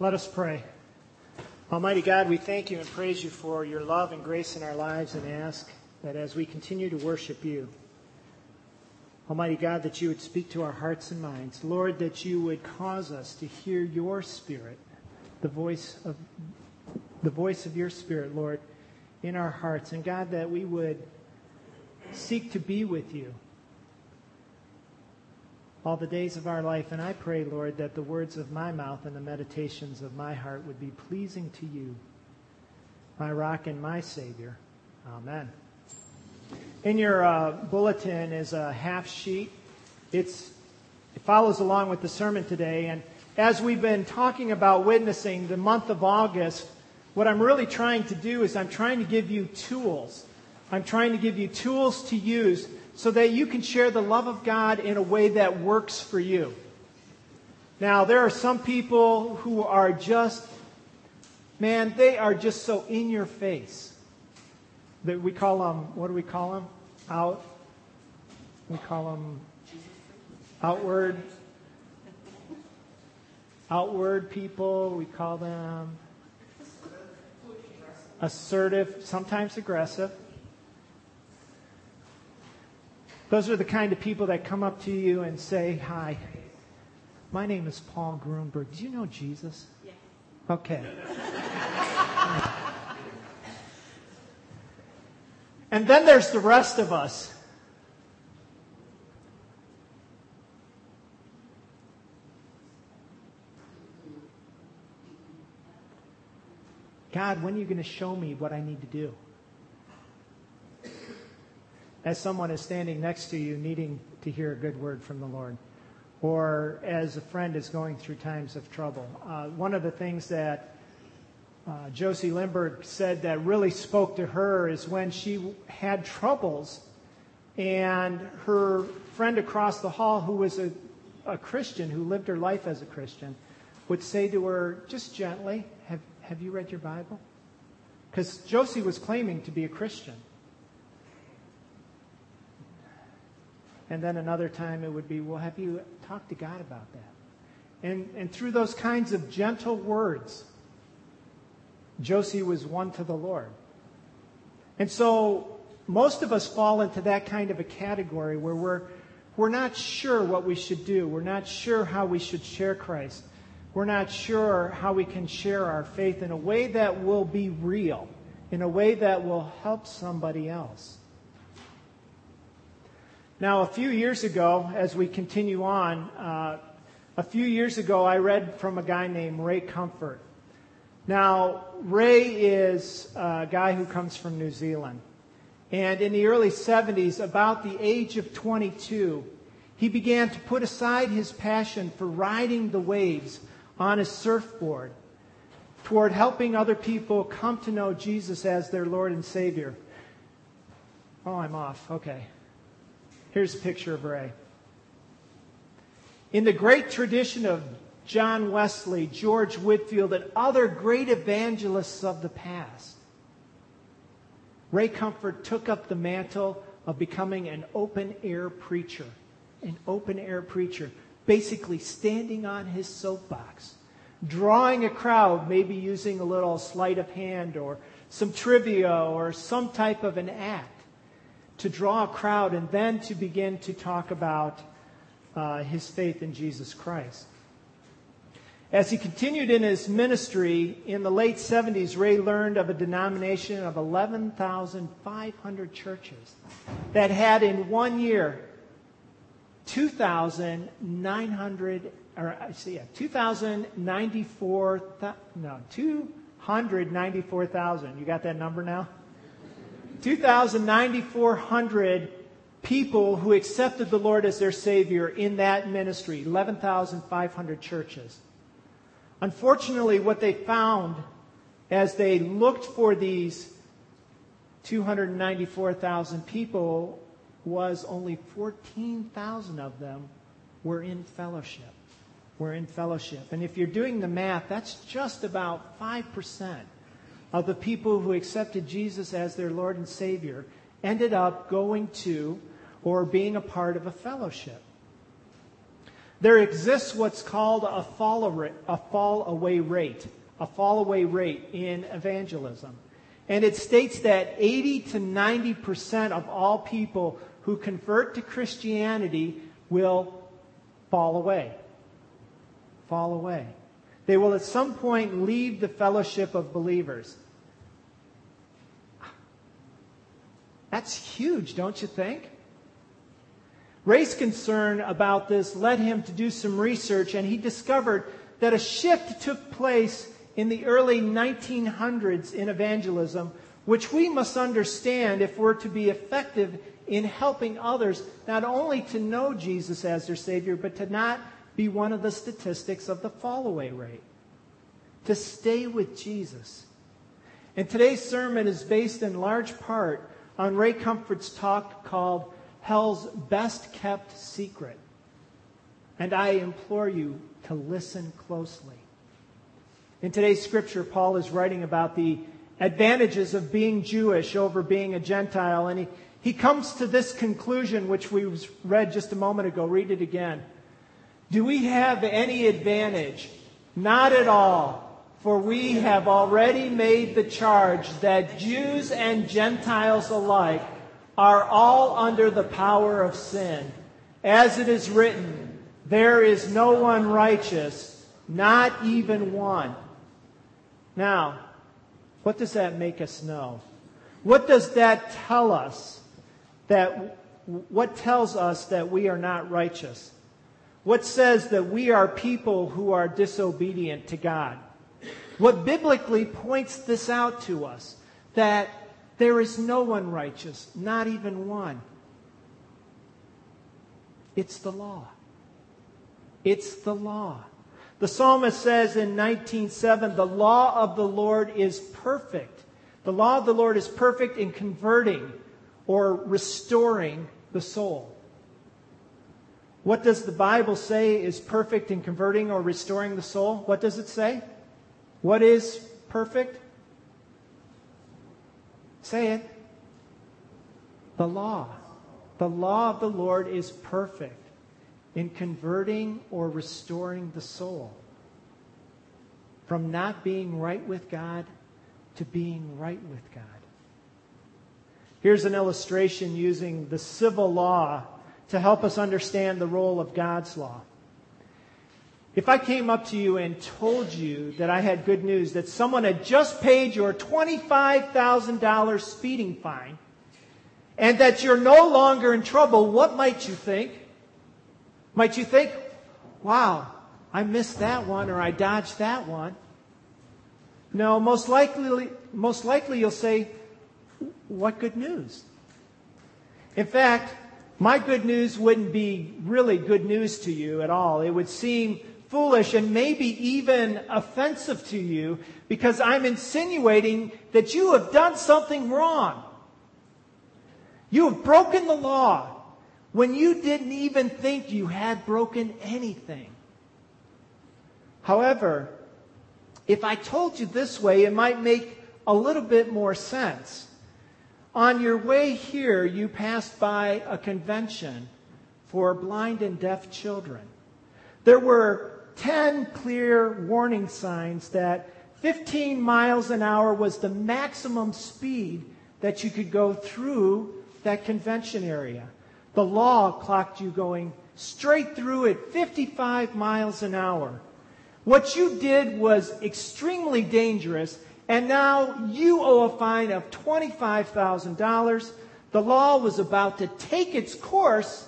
Let us pray. Almighty God, we thank you and praise you for your love and grace in our lives and ask that as we continue to worship you, Almighty God, that you would speak to our hearts and minds. Lord, that you would cause us to hear your Spirit, the voice of your Spirit, Lord, in our hearts. And God, that we would seek to be with you all the days of our life. And I pray, Lord, that the words of my mouth and the meditations of my heart would be pleasing to you, my rock and my Savior. Amen. In your bulletin is a half sheet. It follows along with the sermon today. And as we've been talking about witnessing the month of August, what I'm really trying to do is I'm trying to give you tools. I'm trying to give you tools to use so that you can share the love of God in a way that works for you. Now, there are some people who are just, they are just so in your face. That we call them, what do we call them? We call them outward people. We call them assertive, sometimes aggressive. Those are the kind of people that come up to you and say, "Hi, my name is Paul Grunberg. Do you know Jesus?" Yeah. Okay. And then there's the rest of us. God, when are you going to show me what I need to do? As someone is standing next to you needing to hear a good word from the Lord, or as a friend is going through times of trouble. One of the things that Josie Lindbergh said that really spoke to her is when she had troubles and her friend across the hall, who was a Christian, who lived her life as a Christian, would say to her just gently, have you read your Bible? Because Josie was claiming to be a Christian. And then another time it would be, well, have you talked to God about that? And through those kinds of gentle words, Josie was won to the Lord. And so most of us fall into that kind of a category where we're not sure what we should do. We're not sure how we should share Christ. We're not sure how we can share our faith in a way that will be real, in a way that will help somebody else. Now, a few years ago, as we continue on, I read from a guy named Ray Comfort. Now, Ray is a guy who comes from New Zealand. And in the early 70s, about the age of 22, he began to put aside his passion for riding the waves on his surfboard toward helping other people come to know Jesus as their Lord and Savior. Oh, I'm off. Okay. Here's a picture of Ray. In the great tradition of John Wesley, George Whitefield, and other great evangelists of the past, Ray Comfort took up the mantle of becoming an open-air preacher. An open-air preacher, basically standing on his soapbox, drawing a crowd, maybe using a little sleight of hand or some trivia or some type of an act, to draw a crowd and then to begin to talk about his faith in Jesus Christ. As he continued in his ministry, in the late 70s, Ray learned of a denomination of 11,500 churches that had in 1 year 294,000. You got that number now? 2,940 people who accepted the Lord as their Savior in that ministry, 11,500 churches. Unfortunately, what they found as they looked for these 294,000 people was only 14,000 of them were in fellowship. And if you're doing the math, that's just about 5% of the people who accepted Jesus as their Lord and Savior ended up going to or being a part of a fellowship. there exists what's called a fall away rate in evangelism. And it states that 80 to 90% of all people who convert to Christianity will fall away. Fall away. They will at some point leave the fellowship of believers. That's huge, don't you think? Ray's concern about this led him to do some research, and he discovered that a shift took place in the early 1900s in evangelism, which we must understand if we're to be effective in helping others not only to know Jesus as their Savior, but to not be one of the statistics of the fall-away rate. To stay with Jesus. And today's sermon is based in large part on Ray Comfort's talk called Hell's Best Kept Secret. And I implore you to listen closely. In today's scripture, Paul is writing about the advantages of being Jewish over being a Gentile. And he comes to this conclusion, which we read just a moment ago. Read it again. Do we have any advantage? Not at all. For we have already made the charge that Jews and Gentiles alike are all under the power of sin. As it is written, there is no one righteous, not even one. Now, what does that make us know? What does that tell us? What tells us that we are not righteous? What says that we are people who are disobedient to God? What biblically points this out to us? That there is no one righteous, not even one. It's the law. It's the law. The psalmist says in 19:7, the law of the Lord is perfect. The law of the Lord is perfect in converting or restoring the soul. What does the Bible say is perfect in converting or restoring the soul? What does it say? What is perfect? Say it. The law. The law of the Lord is perfect in converting or restoring the soul. From not being right with God to being right with God. Here's an illustration using the civil law to help us understand the role of God's law. If I came up to you and told you that I had good news, that someone had just paid your $25,000 speeding fine, and that you're no longer in trouble, what might you think? Might you think, wow, I missed that one, or I dodged that one? No, most likely you'll say, what good news? In fact, my good news wouldn't be really good news to you at all. It would seem foolish and maybe even offensive to you because I'm insinuating that you have done something wrong. You have broken the law when you didn't even think you had broken anything. However, if I told you this way, it might make a little bit more sense. On your way here, you passed by a convention for blind and deaf children. There were 10 clear warning signs that 15 miles an hour was the maximum speed that you could go through that convention area. The law clocked you going straight through at 55 miles an hour. What you did was extremely dangerous, and now you owe a fine of $25,000. The law was about to take its course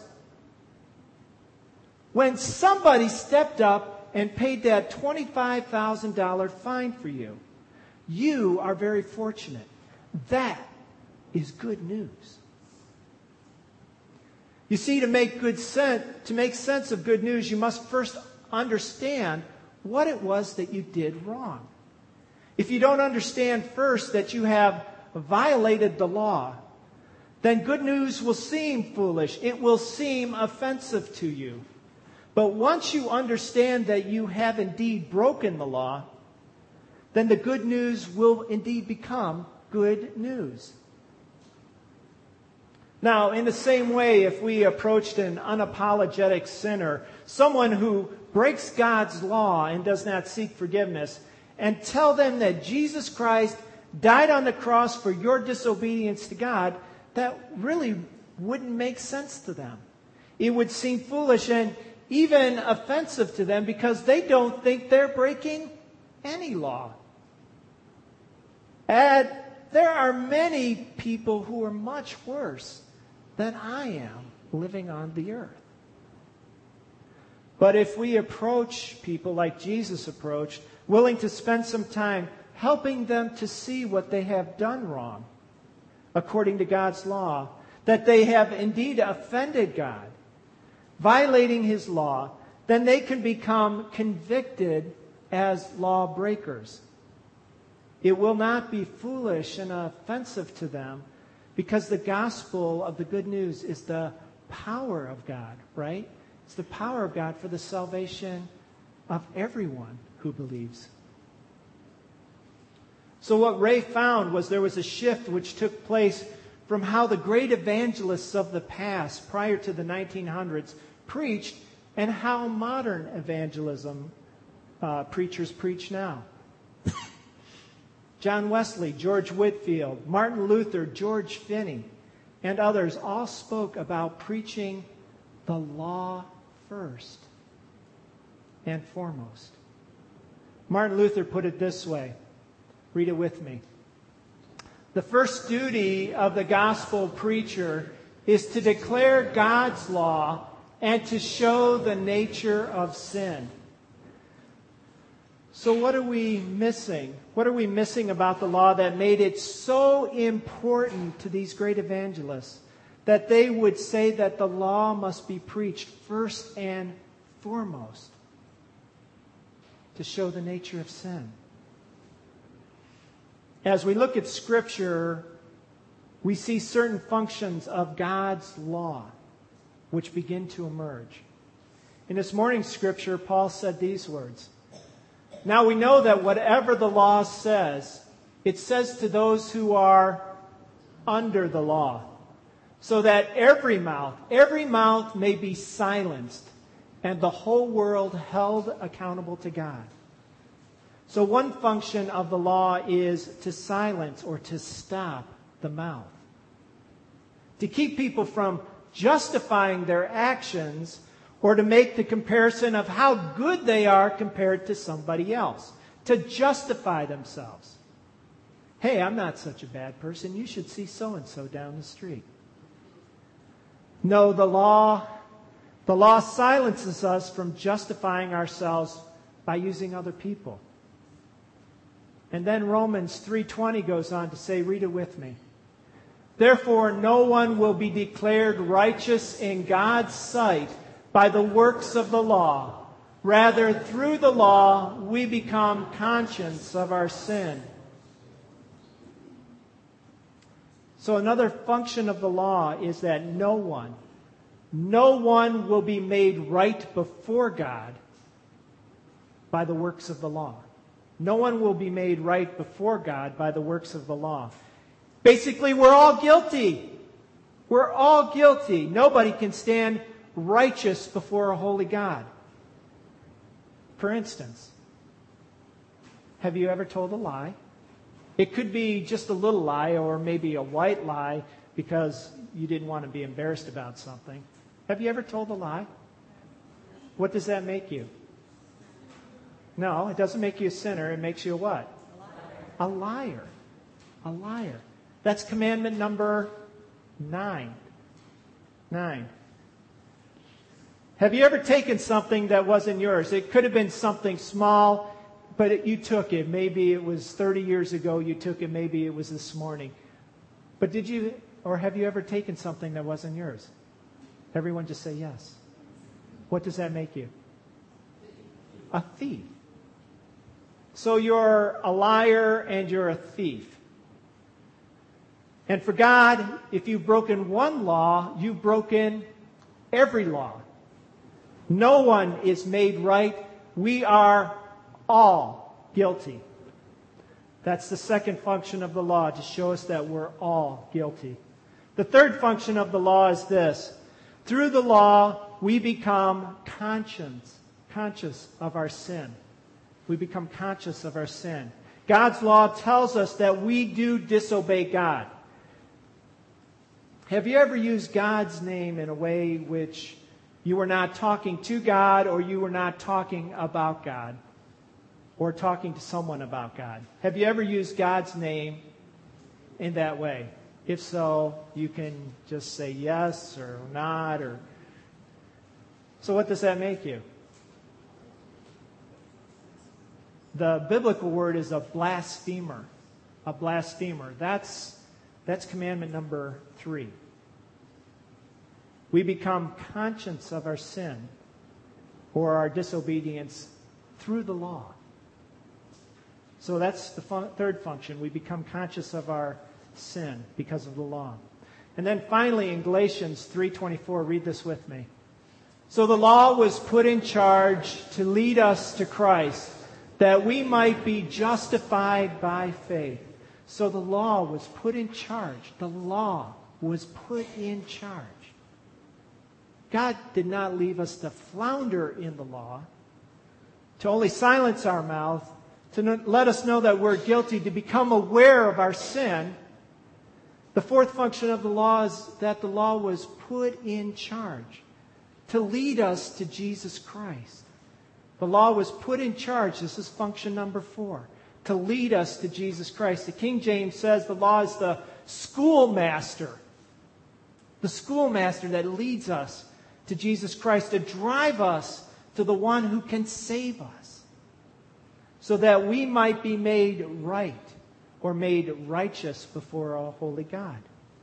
when somebody stepped up and paid that $25,000 fine for you. You are very fortunate. That is good news. You see, to make sense of good news, you must first understand what it was that you did wrong. If you don't understand first that you have violated the law, then good news will seem foolish. It will seem offensive to you. But once you understand that you have indeed broken the law, then the good news will indeed become good news. Now, in the same way, if we approached an unapologetic sinner, someone who breaks God's law and does not seek forgiveness, and tell them that Jesus Christ died on the cross for your disobedience to God, that really wouldn't make sense to them. It would seem foolish and even offensive to them because they don't think they're breaking any law. And there are many people who are much worse than I am living on the earth. But if we approach people like Jesus approached, willing to spend some time helping them to see what they have done wrong, according to God's law, that they have indeed offended God, violating His law, then they can become convicted as lawbreakers. It will not be foolish and offensive to them because the gospel of the good news is the power of God, right? It's the power of God for the salvation of everyone who believes. So what Ray found was there was a shift which took place from how the great evangelists of the past, prior to the 1900s, preached and how modern evangelism preachers preach now. John Wesley, George Whitefield, Martin Luther, George Finney, and others all spoke about preaching the law first and foremost. Martin Luther put it this way. Read it with me. The first duty of the gospel preacher is to declare God's law and to show the nature of sin. So what are we missing? What are we missing about the law that made it so important to these great evangelists that they would say that the law must be preached first and foremost to show the nature of sin? As we look at Scripture, we see certain functions of God's law which begin to emerge. In this morning's Scripture, Paul said these words. Now we know that whatever the law says, it says to those who are under the law, so that every mouth may be silenced, and the whole world held accountable to God. So one function of the law is to silence or to stop the mouth. To keep people from justifying their actions or to make the comparison of how good they are compared to somebody else. To justify themselves. Hey, I'm not such a bad person. You should see so-and-so down the street. No, the law silences us from justifying ourselves by using other people. And then Romans 3:20 goes on to say, read it with me. Therefore, no one will be declared righteous in God's sight by the works of the law. Rather, through the law, we become conscious of our sin. So another function of the law is that no one will be made right before God by the works of the law. No one will be made right before God by the works of the law. Basically, we're all guilty. We're all guilty. Nobody can stand righteous before a holy God. For instance, have you ever told a lie? It could be just a little lie or maybe a white lie because you didn't want to be embarrassed about something. Have you ever told a lie? What does that make you? No, it doesn't make you a sinner. It makes you a what? A liar. A liar. That's commandment number 9. 9. Have you ever taken something that wasn't yours? It could have been something small, but you took it. Maybe it was 30 years ago you took it. Maybe it was this morning. But did you, or have you ever taken something that wasn't yours? Everyone just say yes. What does that make you? A thief. So you're a liar and you're a thief. And for God, if you've broken one law, you've broken every law. No one is made right. We are all guilty. That's the second function of the law, to show us that we're all guilty. The third function of the law is this. Through the law, we become conscious of our sin. We become conscious of our sin. God's law tells us that we do disobey God. Have you ever used God's name in a way which you were not talking to God, or you were not talking about God, or talking to someone about God? Have you ever used God's name in that way? If so, you can just say yes or not. So what does that make you? The biblical word is a blasphemer. A blasphemer. That's commandment number 3. We become conscious of our sin or our disobedience through the law. So that's the third function. We become conscious of our sin because of the law. And then finally in Galatians 3:24, read this with me. So the law was put in charge to lead us to Christ, that we might be justified by faith. So the law was put in charge. The law was put in charge. God did not leave us to flounder in the law, to only silence our mouth, to let us know that we're guilty, to become aware of our sin. The fourth function of the law is that the law was put in charge to lead us to Jesus Christ. The law was put in charge. This is function number 4. To lead us to Jesus Christ. The King James says the law is the schoolmaster. The schoolmaster that leads us to Jesus Christ, to drive us to the one who can save us, so that we might be made right or made righteous before a holy God.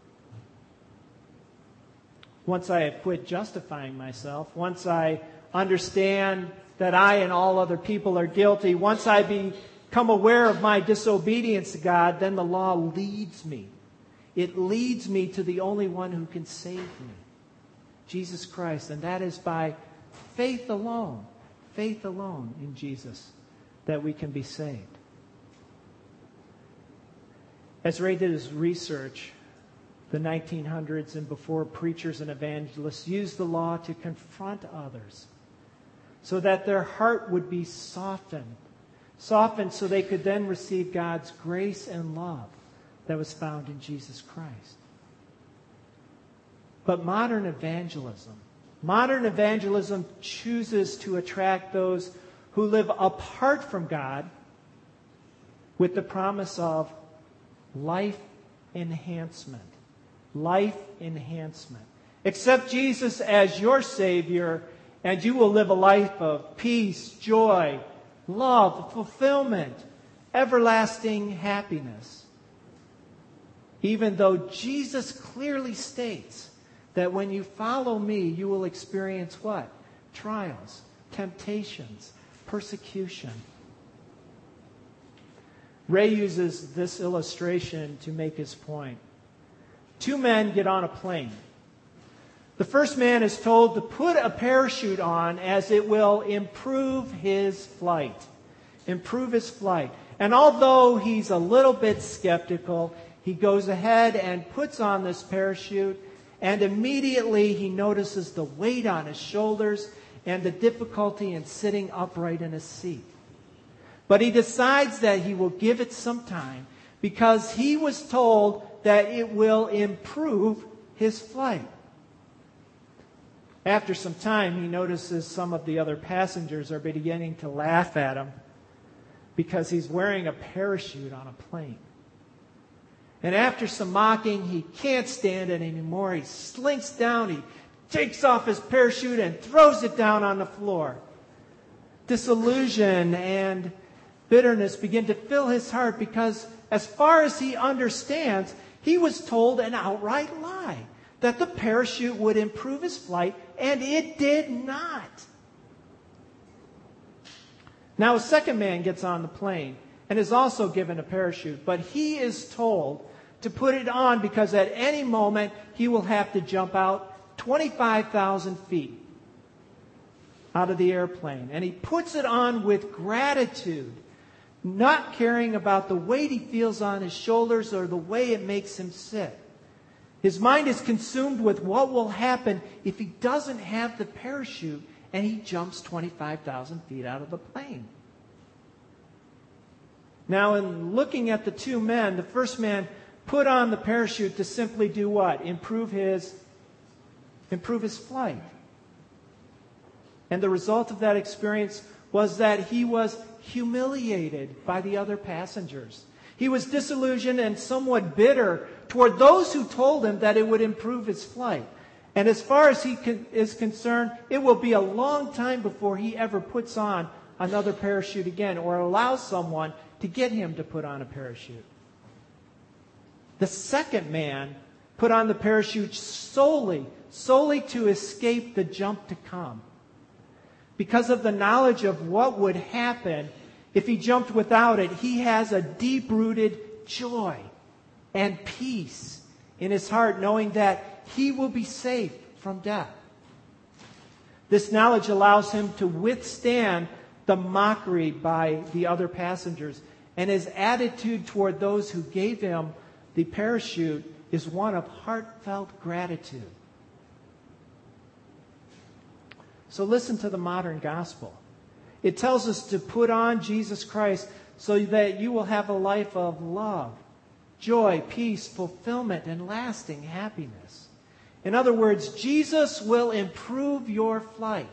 Once I have quit justifying myself, once I understand that I and all other people are guilty, once I become aware of my disobedience to God, then the law leads me. It leads me to the only one who can save me, Jesus Christ. And that is by faith alone in Jesus, that we can be saved. As Ray did his research, the 1900s and before, preachers and evangelists used the law to confront others so that their heart would be softened so they could then receive God's grace and love that was found in Jesus Christ. But modern evangelism chooses to attract those who live apart from God with the promise of life enhancement. Life enhancement. Accept Jesus as your Savior, and you will live a life of peace, joy, love, fulfillment, everlasting happiness. Even though Jesus clearly states that when you follow me, you will experience what? Trials, temptations, persecution. Ray uses this illustration to make his point. 2 men get on a plane. The first man is told to put a parachute on as it will improve his flight. Improve his flight. And although he's a little bit skeptical, he goes ahead and puts on this parachute, and immediately he notices the weight on his shoulders and the difficulty in sitting upright in his seat. But he decides that he will give it some time because he was told that it will improve his flight. After some time, he notices some of the other passengers are beginning to laugh at him because he's wearing a parachute on a plane. And after some mocking, he can't stand it anymore. He slinks down, he takes off his parachute and throws it down on the floor. Disillusion and bitterness begin to fill his heart because, as far as he understands, he was told an outright lie that the parachute would improve his flight, and it did not. Now, a second man gets on the plane and is also given a parachute, but he is told to put it on because at any moment he will have to jump out 25,000 feet out of the airplane. And he puts it on with gratitude, not caring about the weight he feels on his shoulders or the way it makes him sit. His mind is consumed with what will happen if he doesn't have the parachute and he jumps 25,000 feet out of the plane. Now, in looking at the two men, the first man put on the parachute to simply do what? Improve his flight. And the result of that experience was that he was humiliated by the other passengers. He was disillusioned and somewhat bitter toward those who told him that it would improve his flight. And as far as he is concerned, it will be a long time before he ever puts on another parachute again or allows someone to get him to put on a parachute. The second man put on the parachute solely to escape the jump to come. Because of the knowledge of what would happen if he jumped without it, he has a deep-rooted joy and peace in his heart, knowing that he will be safe from death. This knowledge allows him to withstand the mockery by the other passengers, and his attitude toward those who gave him the parachute is one of heartfelt gratitude. So listen to the modern gospel. It tells us to put on Jesus Christ so that you will have a life of love, joy, peace, fulfillment, and lasting happiness. In other words, Jesus will improve your flight.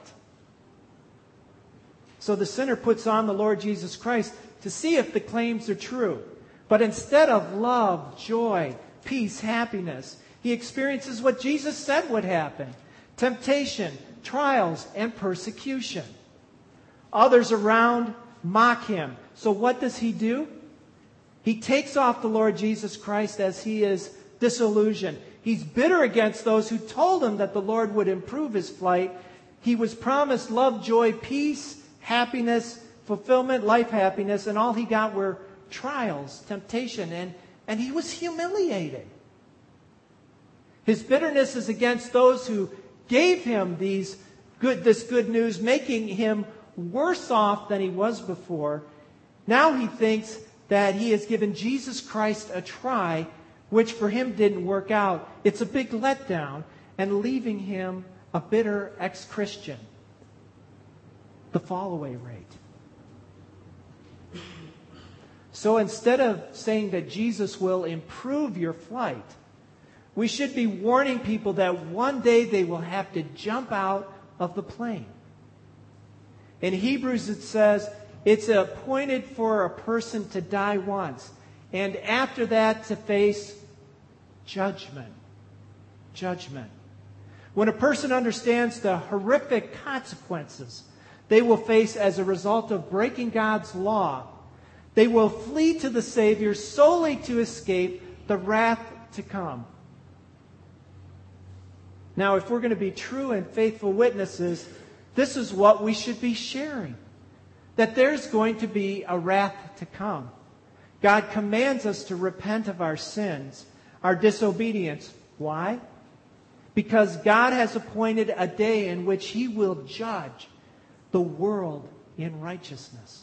So the sinner puts on the Lord Jesus Christ to see if the claims are true. But instead of love, joy, peace, happiness, he experiences what Jesus said would happen: temptation, trials, and persecution. Others around mock him. So what does he do? He takes off the Lord Jesus Christ as he is disillusioned. He's bitter against those who told him that the Lord would improve his flight. He was promised love, joy, peace, happiness, fulfillment, life happiness, and all he got were trials, temptation, and he was humiliated. His bitterness is against those who gave him this good news, making him worse off than he was before. Now he thinks that he has given Jesus Christ a try, which for him didn't work out. It's a big letdown and leaving him a bitter ex-Christian. The fall-away rate. So instead of saying that Jesus will improve your flight, we should be warning people that one day they will have to jump out of the plane. In Hebrews it says, it's appointed for a person to die once, and after that to face judgment. Judgment. When a person understands the horrific consequences they will face as a result of breaking God's law, they will flee to the Savior solely to escape the wrath to come. Now, if we're going to be true and faithful witnesses, this is what we should be sharing. That there's going to be a wrath to come. God commands us to repent of our sins, our disobedience. Why? Because God has appointed a day in which He will judge the world in righteousness.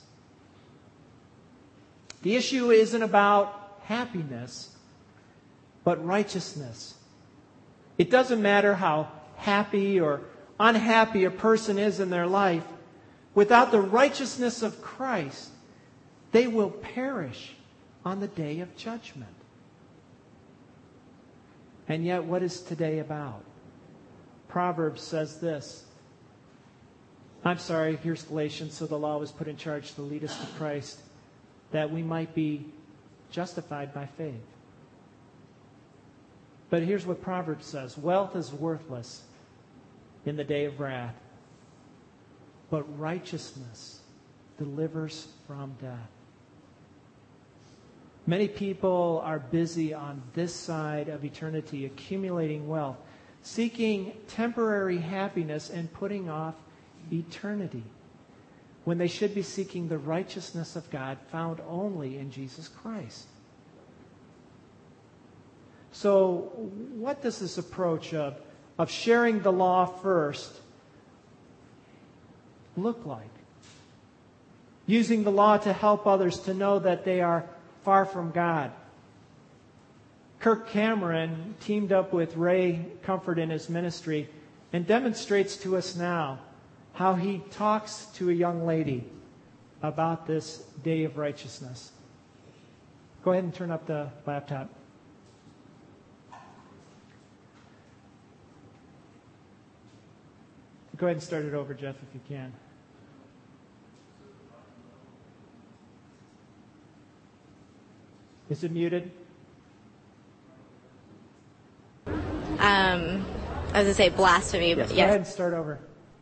The issue isn't about happiness, but righteousness. It doesn't matter how happy or unhappy a person is in their life. Without the righteousness of Christ, they will perish on the day of judgment. And yet, what is today about? Proverbs says this. Here's Galatians. So the law was put in charge to lead us to Christ, that we might be justified by faith. But here's what Proverbs says. Wealth is worthless in the day of wrath, but righteousness delivers from death. Many people are busy on this side of eternity accumulating wealth, seeking temporary happiness and putting off eternity, when they should be seeking the righteousness of God found only in Jesus Christ. So what does this approach of sharing the law first look like? Using the law to help others to know that they are far from God. Kirk Cameron teamed up with Ray Comfort in his ministry and demonstrates to us now how he talks to a young lady about this day of righteousness. Go ahead and turn up the laptop. Go ahead and start it over, Jeff, if you can. Is it muted? I was going to say blasphemy, but Go yes. ahead and start over.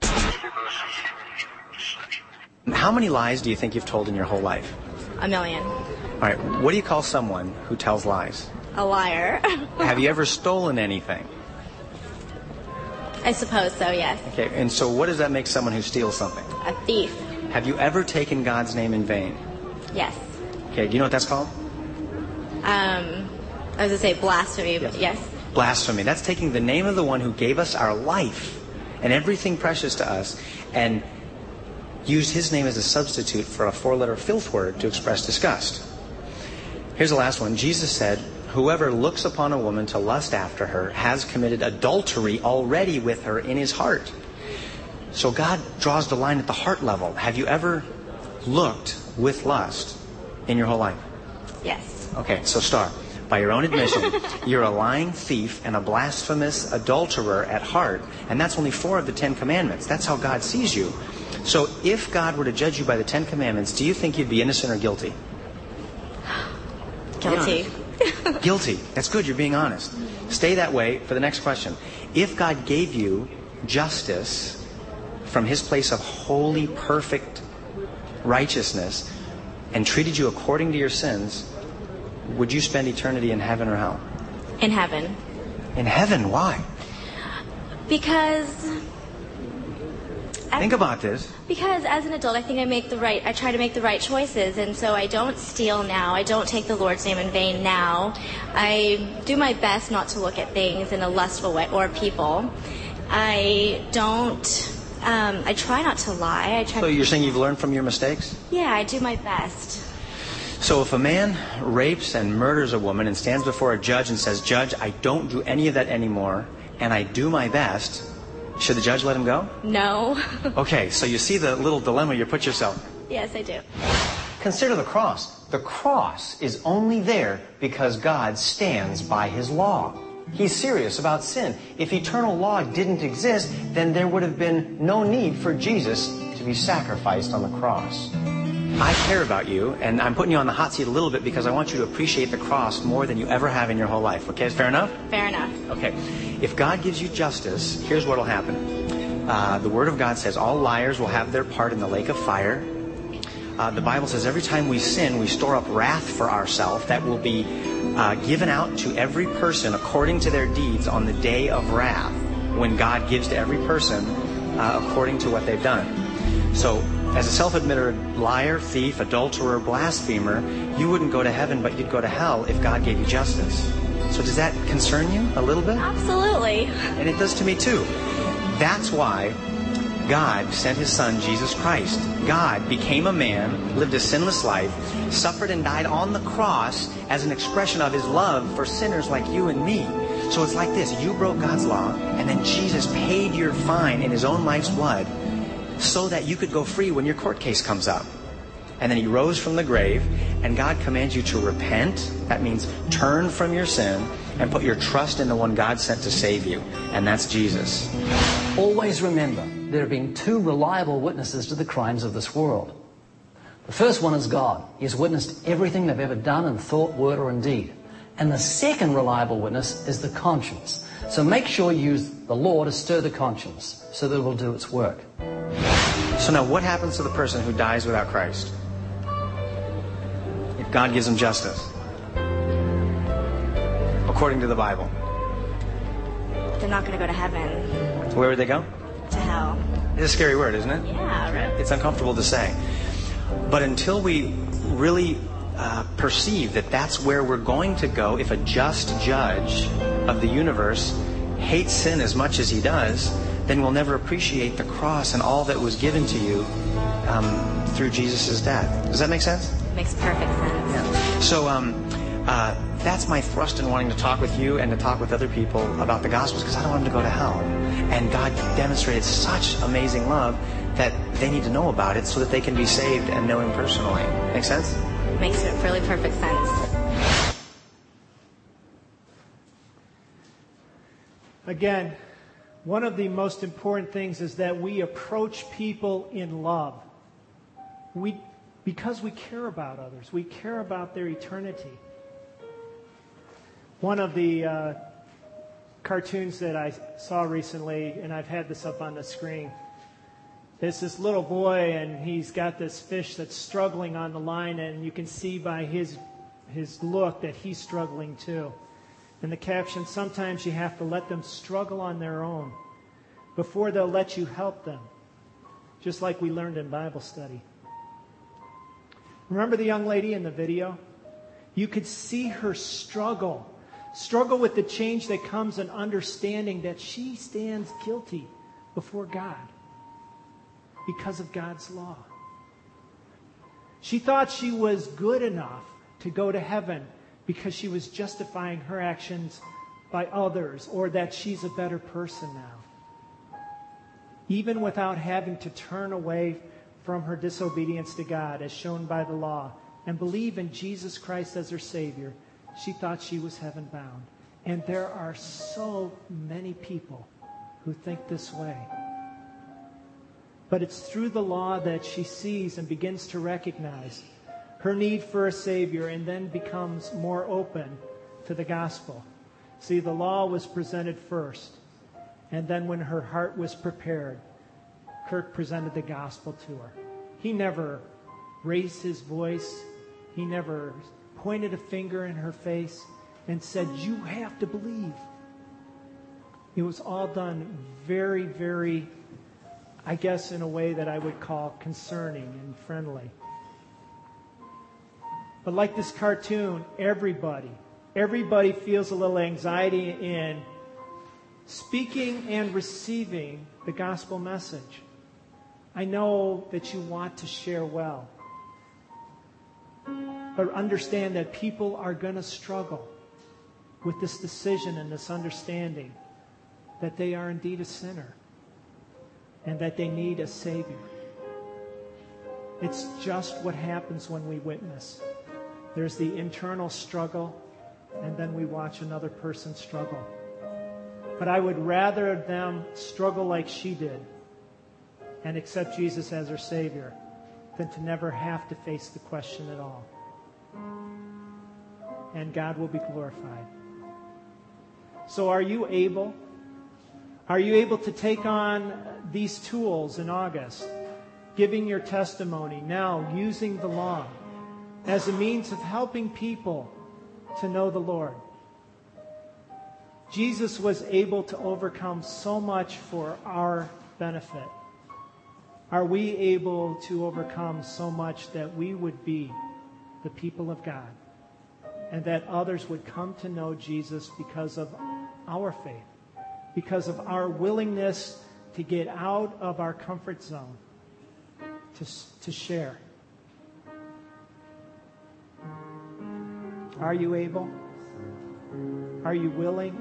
How many lies do you think you've told in your whole life? 1 million. All right, what do you call someone who tells lies? A liar. Have you ever stolen anything? I suppose so, yes. Okay, and so what does that make someone who steals something? A thief. Have you ever taken God's name in vain? Yes. Okay, do you know what that's called? I was going to say blasphemy, but yes. Blasphemy. That's taking the name of the one who gave us our life and everything precious to us and used his name as a substitute for a 4-letter filth word to express disgust. Here's the last one. Jesus said, whoever looks upon a woman to lust after her has committed adultery already with her in his heart. So God draws the line at the heart level. Have you ever looked with lust in your whole life? Yes. Okay, so Star, by your own admission, you're a lying thief and a blasphemous adulterer at heart. And that's only 4 of the 10 commandments. That's how God sees you. So if God were to judge you by the 10 commandments, do you think you'd be innocent or guilty? Guilty. Guilty. That's good. You're being honest. Stay that way for the next question. If God gave you justice from his place of holy, perfect righteousness and treated you according to your sins, would you spend eternity in heaven or hell? In heaven. In heaven? Why? Because Think about this. Because as an adult, I think I try to make the right choices, and so I don't steal now. I don't take the Lord's name in vain now. I do my best not to look at things in a lustful way or people. I try not to lie. So you're saying you've learned from your mistakes? Yeah, I do my best. So if a man rapes and murders a woman and stands before a judge and says, Judge, I don't do any of that anymore, and I do my best, should the judge let him go? No. Okay, so you see the little dilemma you put yourself in. Yes, I do. Consider the cross. The cross is only there because God stands by his law. He's serious about sin. If eternal law didn't exist, then there would have been no need for Jesus to be sacrificed on the cross. I care about you, and I'm putting you on the hot seat a little bit because I want you to appreciate the cross more than you ever have in your whole life. Okay, fair enough? Fair enough. Okay. If God gives you justice, here's what will happen. The Word of God says all liars will have their part in the lake of fire. The Bible says every time we sin, we store up wrath for ourselves that will be given out to every person according to their deeds on the day of wrath, when God gives to every person according to what they've done. So, as a self-admitted liar, thief, adulterer, blasphemer, you wouldn't go to heaven, but you'd go to hell if God gave you justice. So does that concern you a little bit? Absolutely. And it does to me too. That's why God sent his son, Jesus Christ. God became a man, lived a sinless life, suffered and died on the cross as an expression of his love for sinners like you and me. So it's like this. You broke God's law, and then Jesus paid your fine in his own life's blood so that you could go free when your court case comes up. And then he rose from the grave, and God commands you to repent. That means turn from your sin and put your trust in the one God sent to save you, and that's Jesus. Always remember, there have been 2 reliable witnesses to the crimes of this world. The first one is God. He has witnessed everything they've ever done in thought, word, or in deed. And the second reliable witness is the conscience. So make sure you use the law to stir the conscience so that it will do its work. So now what happens to the person who dies without Christ? If God gives him justice, according to the Bible, They're not going to go to heaven. where would they go? To hell. It's a scary word, isn't it? Yeah, right. It's uncomfortable to say. But until we really perceive that that's where we're going to go, if a just judge of the universe hates sin as much as he does, then we'll never appreciate the cross and all that was given to you through Jesus' death. Does that make sense? Makes perfect sense. Yeah. So that's my thrust in wanting to talk with you and to talk with other people about the Gospels, because I don't want them to go to hell. And God demonstrated such amazing love that they need to know about it so that they can be saved and know Him personally. Make sense? Makes really perfect sense. Again, one of the most important things is that we approach people in love. Because we care about others. We care about their eternity. One of the cartoons that I saw recently, and I've had this up on the screen, there's this little boy, and he's got this fish that's struggling on the line, and you can see by his look that he's struggling too. And the caption, sometimes you have to let them struggle on their own before they'll let you help them, just like we learned in Bible study. Remember the young lady in the video? You could see her struggle with the change that comes in understanding that she stands guilty before God because of God's law. She thought she was good enough to go to heaven because she was justifying her actions by others, or that she's a better person now. Even without having to turn away from her disobedience to God as shown by the law and believe in Jesus Christ as her Savior, she thought she was heaven bound. And there are so many people who think this way. But it's through the law that she sees and begins to recognize her need for a Savior, and then becomes more open to the gospel. See, the law was presented first, and then when her heart was prepared, Kirk presented the gospel to her. He never raised his voice. He never pointed a finger in her face and said, "You have to believe." It was all done very, very, I guess, in a way that I would call concerning and friendly. But like this cartoon, everybody feels a little anxiety in speaking and receiving the gospel message. I know that you want to share well. But understand that people are going to struggle with this decision and this understanding that they are indeed a sinner and that they need a Savior. It's just what happens when we witness. There's the internal struggle, and then we watch another person struggle. But I would rather them struggle like she did and accept Jesus as her Savior than to never have to face the question at all. And God will be glorified. So are you able? Are you able to take on these tools in August, giving your testimony now, using the law as a means of helping people to know the Lord? Jesus was able to overcome so much for our benefit. Are we able to overcome so much that we would be the people of God and that others would come to know Jesus because of our faith, because of our willingness to get out of our comfort zone, to share? Are you able? Are you willing?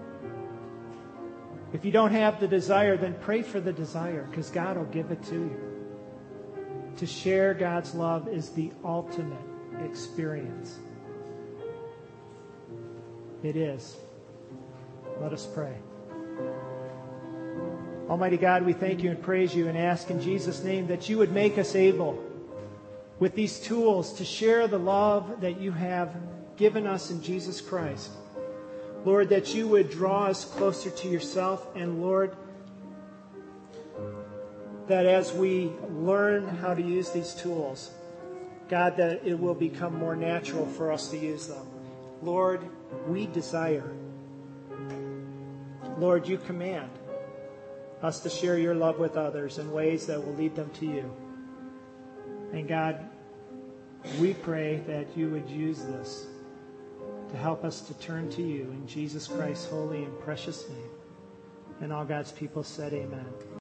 If you don't have the desire, then pray for the desire, because God will give it to you. To share God's love is the ultimate experience. It is. Let us pray. Almighty God, we thank you and praise you and ask in Jesus' name that you would make us able with these tools to share the love that you have given us in Jesus Christ. Lord, that you would draw us closer to yourself, and Lord, that as we learn how to use these tools, God, that it will become more natural for us to use them. Lord, we desire. Lord, you command us to share your love with others in ways that will lead them to you. And God, we pray that you would use this to help us to turn to you in Jesus Christ's holy and precious name. And all God's people said amen.